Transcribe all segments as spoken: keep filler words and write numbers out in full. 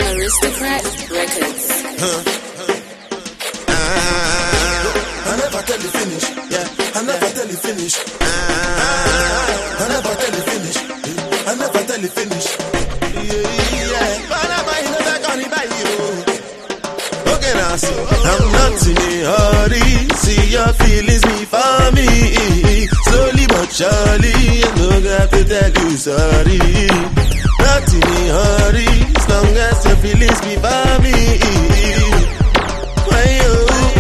Aristocrat Records. Huh. Ah, I never tell you finish. Yeah, I never tell you finish. Ah, I never tell you finish. I never tell you finish. Yeah, yeah. But I'm buying a bag on the bayou. Okay, now see, I'm not in a hurry. See your feelings me for me. Slowly but surely, I don't have to tell you sorry. Not in a hurry, as long as your feelings be for me. Why you?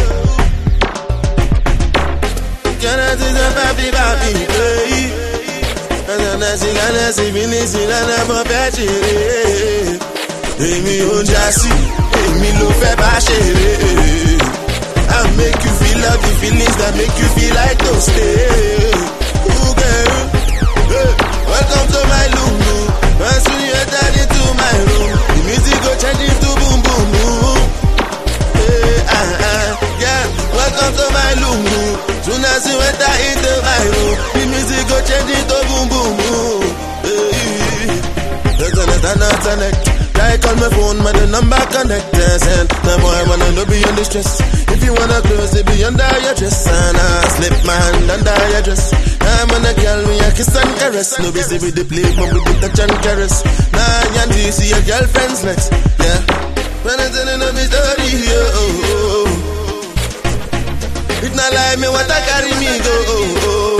Can I do the baby baby? Can I see, can I see, feelings in a baby? Emi o jasi, emi lo fe ba shere. I make you feel all the feelings that make you feel like to stay. Ooh, girl, hey, welcome to my room. As soon you enter into my room, the music go change into boom boom boom. Hey, ah ah, yeah, welcome to my room. Soon as you enter into my room, the music go change into boom boom boom. Hey, let's connect, let's connect. I call my phone, my the number connected. And now boy, man, I know be under stress. If you wanna close it, be under your dress. And I slip my hand under your dress. I'm on a girl, me a kiss and caress. No busy with the play, but with the touch and caress. Nah, and you see your girlfriend's next. Yeah, when I'm telling them it's dirty, oh, oh, oh. It's not like me, what I carry me go, oh, oh.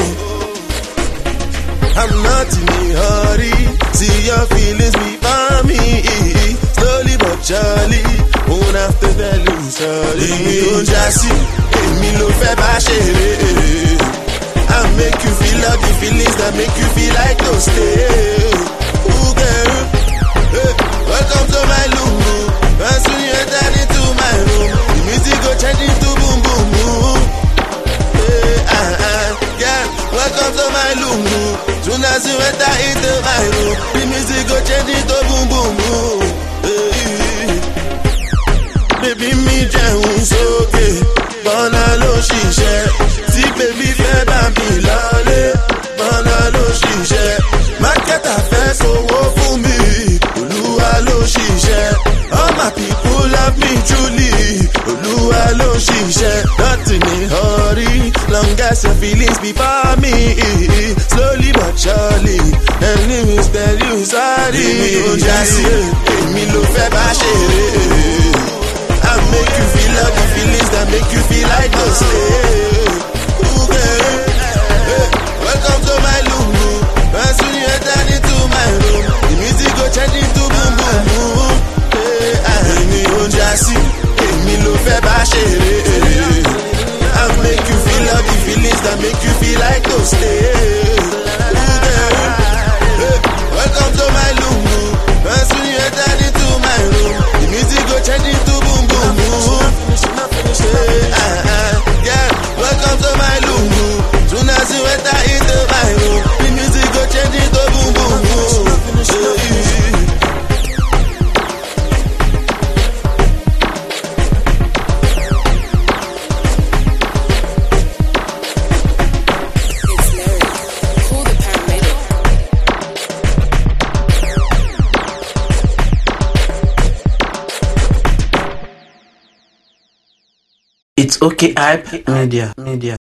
I'm not in a hurry. See your feelings be for me. Slowly but surely, won't have to tell you sorry. Emi o jasi, emi lo fe ba shere. I make you feel all the feelings that make you feel like to stay. Ooh, girl, hey, welcome to my room. As soon you enter into my room, the music go change into boom boom boom. Hey, ah ah, yeah, welcome to my room. Soon as you enter into my room, the music go change into boom boom boom. Hey, baby me jẹun sókè, bọ́nà ló ṣiṣẹ́. Tí baby fẹ́ bá mi lọlé, bọ́nà ló ṣiṣẹ́. Mákẹ́tà fẹ́ sowó fún mi, Olúwa ló ṣiṣẹ́. All my people love me truly, Olúwa ló ṣiṣẹ́. Not in a hurry, long as your feelings be for me. Slowly but surely, enemies tell you sorry. Èmi ò jásí, èmi ló fẹ́ bá ṣeré. I make you feel all the feelings that make you feel like to stay. Ooh, girl, hey, welcome to my room. As soon you enter into my room, the music go change into boom boom boom. Hey, èmi ò jásí, èmi ló fẹ́ bá ṣeré. I make you feel all the feelings that make you feel like to stay. Ooh, girl, hey, welcome to my room. As soon you enter into my room, the music go change into boom boom boom. Hey, ah ah, yeah, welcome to my room. Soon as you enter into my room, the music go change into boom boom boom. Hey. It's okay, hype media, media.